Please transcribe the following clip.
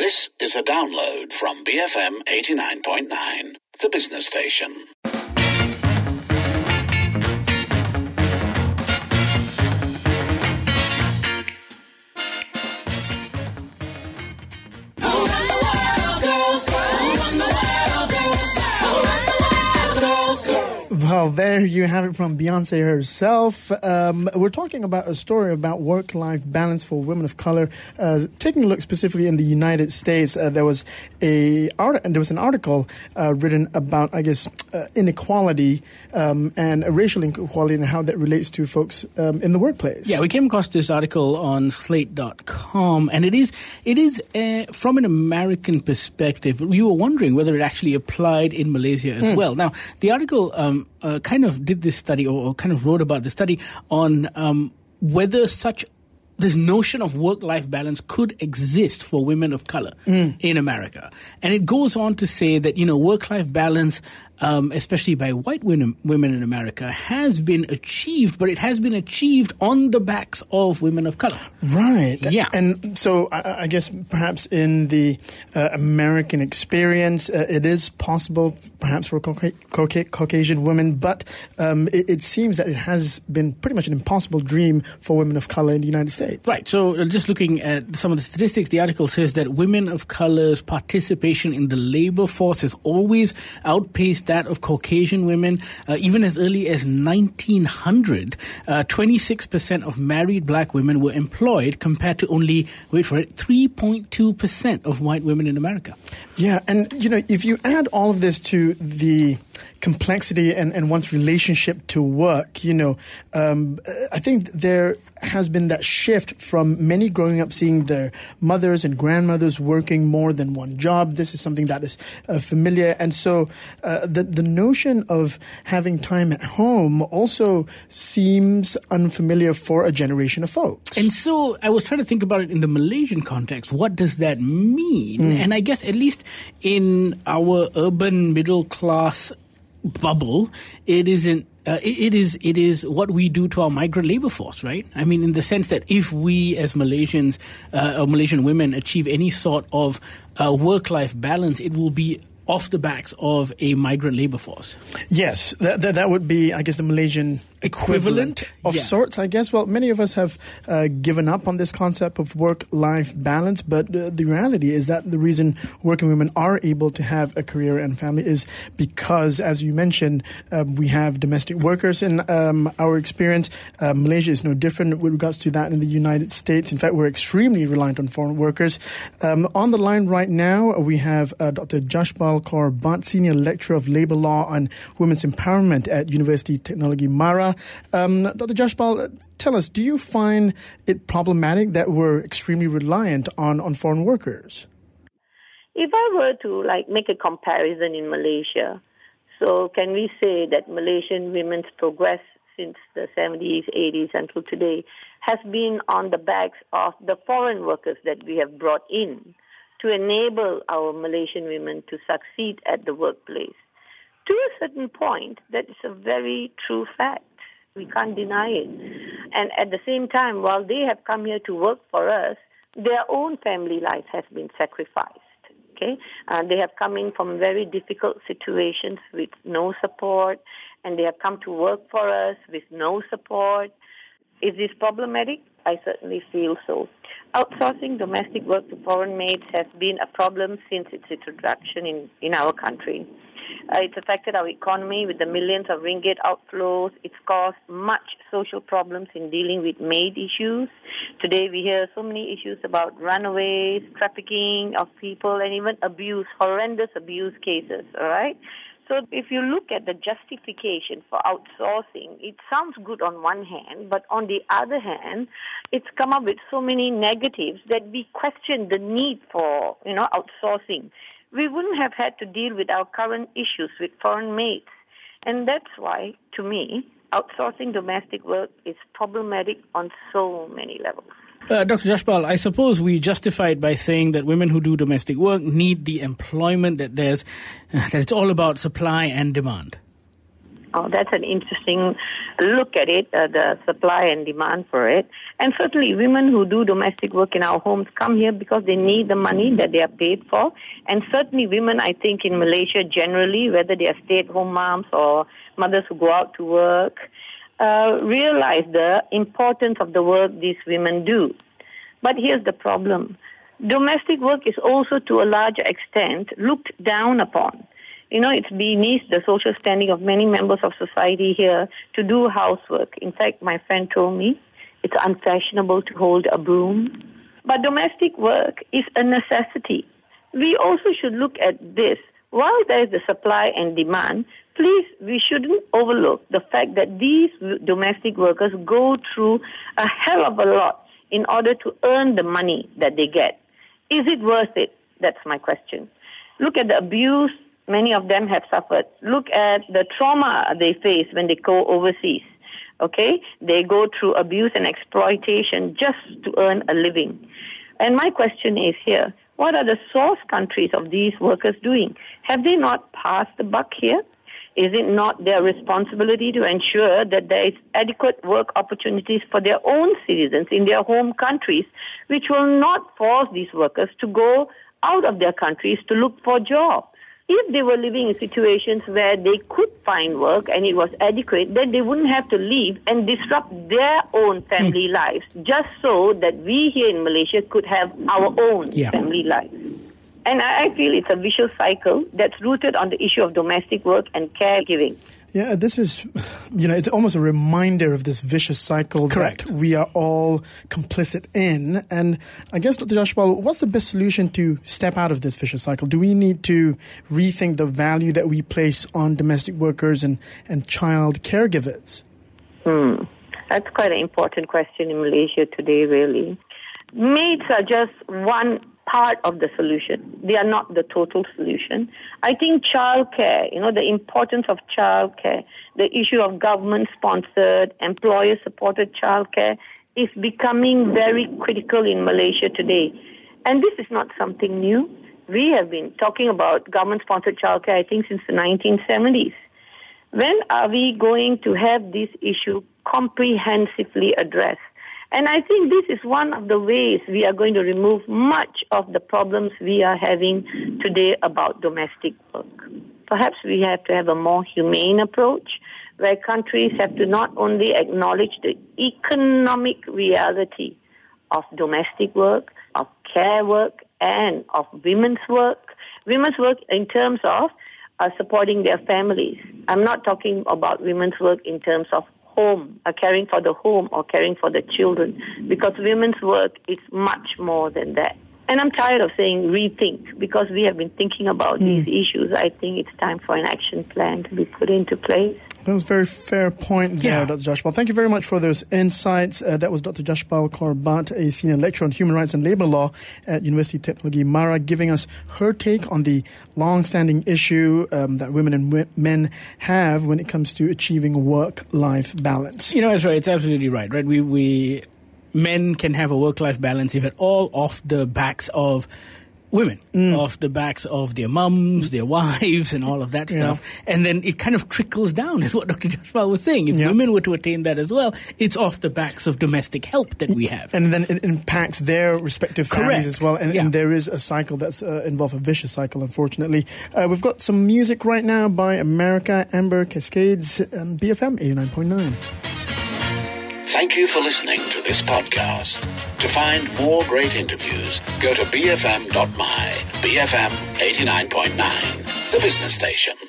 This is a download from BFM 89.9, the business station. Well, there you have it from Beyonce herself. We're talking about a story about work-life balance for women of color. Taking a look specifically in the United States, there was an article written about, inequality and racial inequality and how that relates to folks in the workplace. Yeah, we came across this article on Slate.com, and it is from an American perspective, but we were wondering whether it actually applied in Malaysia as well. Now, the article kind of did this study or kind of wrote about the study on whether this notion of work-life balance could exist for women of color in America. And it goes on to say that, work-life balance, especially by white women in America, has been achieved, but it has been achieved on the backs of women of color. Right. Yeah. And so I guess perhaps in the American experience, it is possible perhaps for Caucasian women, but it seems that it has been pretty much an impossible dream for women of color in the United States. Right. So just looking at some of the statistics, the article says that women of color's participation in the labor force has always outpaced that of Caucasian women. Even as early as 1900, 26% of married black women were employed compared to only, 3.2% of white women in America. Yeah, and, if you add all of this to the complexity and one's relationship to work, I think there has been that shift from many growing up seeing their mothers and grandmothers working more than one job. This is something that is familiar. And so the notion of having time at home also seems unfamiliar for a generation of folks. And so I was trying to think about it in the Malaysian context. What does that mean? And I guess at least in our urban middle class bubble, it is what we do to our migrant labor force, right? I mean, in the sense that if we as Malaysians or Malaysian women achieve any sort of work-life balance, it will be off the backs of a migrant labor force. Yes, that would be, I guess, the Malaysian equivalent of sorts, I guess. Well, many of us have given up on this concept of work-life balance, but the reality is that the reason working women are able to have a career and family is because, as you mentioned, we have domestic workers in our experience. Malaysia is no different with regards to that in the United States. In fact, we're extremely reliant on foreign workers. On the line right now, we have Dr. Jashpal Kaur Bhatt, Senior Lecturer of Labour Law and Women's Empowerment at University Technology Mara. Dr. Jashpal, tell us, do you find it problematic that we're extremely reliant on foreign workers? If I were to make a comparison in Malaysia, so can we say that Malaysian women's progress since the 70s, 80s until today has been on the backs of the foreign workers that we have brought in to enable our Malaysian women to succeed at the workplace? To a certain point, that is a very true fact. We can't deny it. And at the same time, while they have come here to work for us, their own family life has been sacrificed. Okay, they have come in from very difficult situations with no support, and they have come to work for us with no support. Is this problematic? I certainly feel so. Outsourcing domestic work to foreign maids has been a problem since its introduction in our country. It's affected our economy with the millions of ringgit outflows. It's caused much social problems in dealing with maid issues. Today we hear so many issues about runaways, trafficking of people, and even abuse, horrendous abuse cases, all right? So if you look at the justification for outsourcing, it sounds good on one hand, but on the other hand, it's come up with so many negatives that we question the need for, outsourcing. We wouldn't have had to deal with our current issues with foreign maids. And that's why, to me, outsourcing domestic work is problematic on so many levels. Dr. Jashpal, I suppose we justify it by saying that women who do domestic work need the employment, that it's all about supply and demand. Oh, that's an interesting look at it, the supply and demand for it. And certainly women who do domestic work in our homes come here because they need the money that they are paid for. And certainly women, I think, in Malaysia generally, whether they are stay-at-home moms or mothers who go out to work, realize the importance of the work these women do. But here's the problem. Domestic work is also to a large extent looked down upon. You know, it's beneath the social standing of many members of society here to do housework. In fact, my friend told me it's unfashionable to hold a broom. But domestic work is a necessity. We also should look at this. While there is the supply and demand, please, we shouldn't overlook the fact that these domestic workers go through a hell of a lot in order to earn the money that they get. Is it worth it? That's my question. Look at the abuse many of them have suffered. Look at the trauma they face when they go overseas. Okay? They go through abuse and exploitation just to earn a living. And my question is here, what are the source countries of these workers doing? Have they not passed the buck here? Is it not their responsibility to ensure that there is adequate work opportunities for their own citizens in their home countries, which will not force these workers to go out of their countries to look for jobs? If they were living in situations where they could find work and it was adequate, then they wouldn't have to leave and disrupt their own family lives just so that we here in Malaysia could have our own family lives. And I feel it's a vicious cycle that's rooted on the issue of domestic work and caregiving. Yeah, this is, it's almost a reminder of this vicious cycle that we are all complicit in. And I guess, Dr. Jayashpal, what's the best solution to step out of this vicious cycle? Do we need to rethink the value that we place on domestic workers and child caregivers? That's quite an important question in Malaysia today, really. Maids are just one part of the solution. They are not the total solution. I think childcare, the importance of childcare, the issue of government-sponsored, employer-supported childcare is becoming very critical in Malaysia today. And this is not something new. We have been talking about government-sponsored childcare, I think, since the 1970s. When are we going to have this issue comprehensively addressed? And I think this is one of the ways we are going to remove much of the problems we are having today about domestic work. Perhaps we have to have a more humane approach where countries have to not only acknowledge the economic reality of domestic work, of care work, and of women's work. Women's work in terms of supporting their families. I'm not talking about women's work in terms of home, caring for the home or caring for the children, because women's work is much more than that. And I'm tired of saying rethink, because we have been thinking about these issues. I think it's time for an action plan to be put into place. That was a very fair point there, Dr. Jayashpal. Thank you very much for those insights. That was Dr. Jayashpal Korbat, a senior lecturer on human rights and labor law at University Technology Mara, giving us her take on the long-standing issue that women and men have when it comes to achieving work-life balance. Ezra, it's absolutely right? We men can have a work-life balance, if at all, off the backs of women, off the backs of their mums, their wives, and all of that stuff. And then it kind of trickles down, is what Dr. Jayashpal was saying. If women were to attain that as well, it's off the backs of domestic help that we have. And then it impacts their respective families as well. And there is a cycle that's involved, a vicious cycle, unfortunately. We've got some music right now by America, Amber Cascades, and BFM 89.9. Thank you for listening to this podcast. To find more great interviews, go to bfm.my, BFM 89.9, the business station.